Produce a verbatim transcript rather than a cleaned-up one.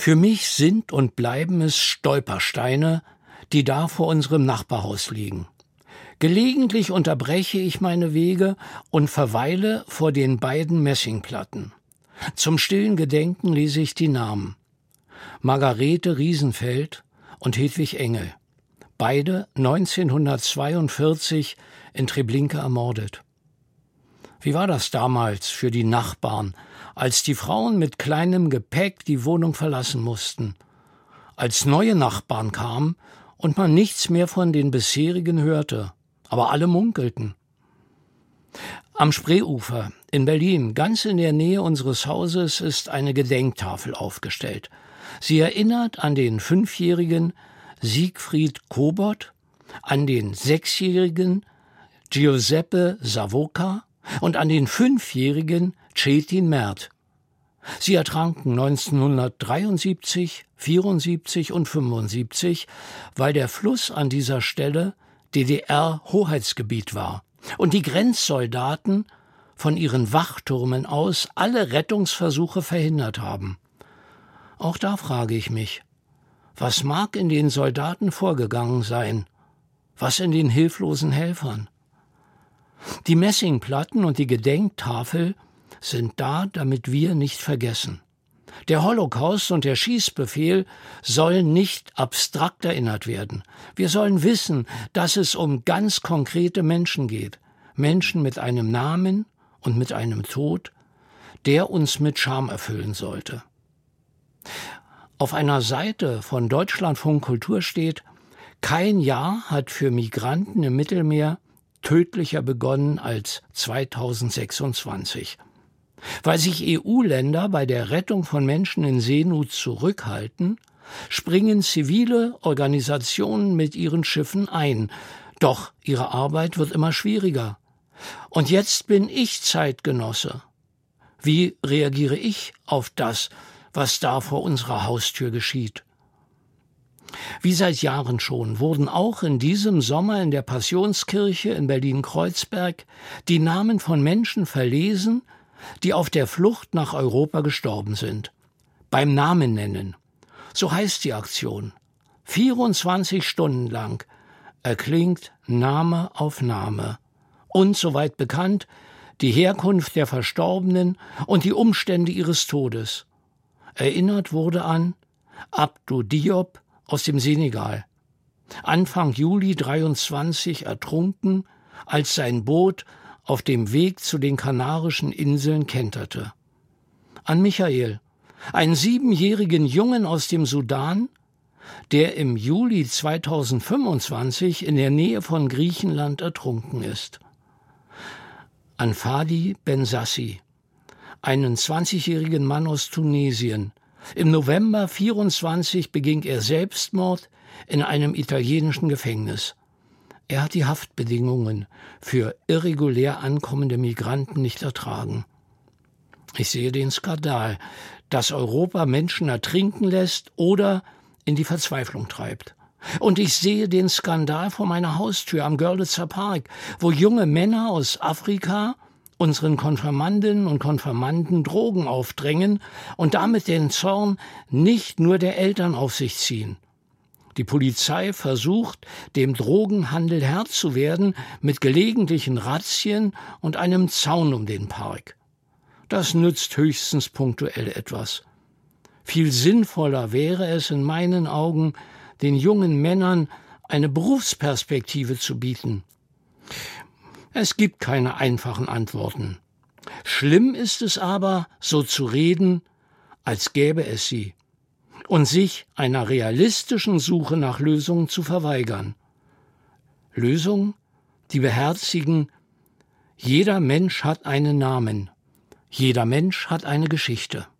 Für mich sind und bleiben es Stolpersteine, die da vor unserem Nachbarhaus liegen. Gelegentlich unterbreche ich meine Wege und verweile vor den beiden Messingplatten. Zum stillen Gedenken lese ich die Namen: Margarete Riesenfeld und Hedwig Engel, beide neunzehnhundertzweiundvierzig in Treblinka ermordet. Wie war das damals für die Nachbarn, als die Frauen mit kleinem Gepäck die Wohnung verlassen mussten, als neue Nachbarn kamen und man nichts mehr von den bisherigen hörte, aber alle munkelten? Am Spreeufer in Berlin, ganz in der Nähe unseres Hauses, ist eine Gedenktafel aufgestellt. Sie erinnert an den fünfjährigen Siegfried Kobot, an den sechsjährigen Giuseppe Savoca und an den fünfjährigen Cetin Mert. Sie ertranken neunzehnhundertdreiundsiebzig, vierundsiebzig und fünfundsiebzig, weil der Fluss an dieser Stelle D D R-Hoheitsgebiet war und die Grenzsoldaten von ihren Wachtürmen aus alle Rettungsversuche verhindert haben. Auch da frage ich mich, was mag in den Soldaten vorgegangen sein? Was in den hilflosen Helfern? Die Messingplatten und die Gedenktafel sind da, damit wir nicht vergessen. Der Holocaust und der Schießbefehl sollen nicht abstrakt erinnert werden. Wir sollen wissen, dass es um ganz konkrete Menschen geht. Menschen mit einem Namen und mit einem Tod, der uns mit Scham erfüllen sollte. Auf einer Seite von Deutschlandfunk Kultur steht: Kein Jahr hat für Migranten im Mittelmeer tödlicher begonnen als zweitausendsechsundzwanzig. Weil sich E U-Länder bei der Rettung von Menschen in Seenot zurückhalten, springen zivile Organisationen mit ihren Schiffen ein. Doch ihre Arbeit wird immer schwieriger. Und jetzt bin ich Zeitgenosse. Wie reagiere ich auf das, was da vor unserer Haustür geschieht? Wie seit Jahren schon wurden auch in diesem Sommer in der Passionskirche in Berlin-Kreuzberg die Namen von Menschen verlesen, die auf der Flucht nach Europa gestorben sind. Beim Namen nennen. So heißt die Aktion. vierundzwanzig Stunden lang erklingt Name auf Name. Und soweit bekannt, die Herkunft der Verstorbenen und die Umstände ihres Todes. Erinnert wurde an Abdou Diop aus dem Senegal. Anfang Juli dreiundzwanzig ertrunken, als sein Boot auf dem Weg zu den Kanarischen Inseln kenterte. An Michael, einen siebenjährigen Jungen aus dem Sudan, der im Juli zweitausendfünfundzwanzig in der Nähe von Griechenland ertrunken ist. An Fadi Bensassi, einen zwanzigjährigen Mann aus Tunesien. Im November vierundzwanzig beging er Selbstmord in einem italienischen Gefängnis. Er hat die Haftbedingungen für irregulär ankommende Migranten nicht ertragen. Ich sehe den Skandal, dass Europa Menschen ertrinken lässt oder in die Verzweiflung treibt. Und ich sehe den Skandal vor meiner Haustür am Görlitzer Park, wo junge Männer aus Afrika unseren Konfirmandinnen und Konfirmanden Drogen aufdrängen und damit den Zorn nicht nur der Eltern auf sich ziehen. Die Polizei versucht, dem Drogenhandel Herr zu werden mit gelegentlichen Razzien und einem Zaun um den Park. Das nützt höchstens punktuell etwas. Viel sinnvoller wäre es in meinen Augen, den jungen Männern eine Berufsperspektive zu bieten. Es gibt keine einfachen Antworten. Schlimm ist es aber, so zu reden, als gäbe es sie, und sich einer realistischen Suche nach Lösungen zu verweigern. Lösungen, die beherzigen: Jeder Mensch hat einen Namen, jeder Mensch hat eine Geschichte.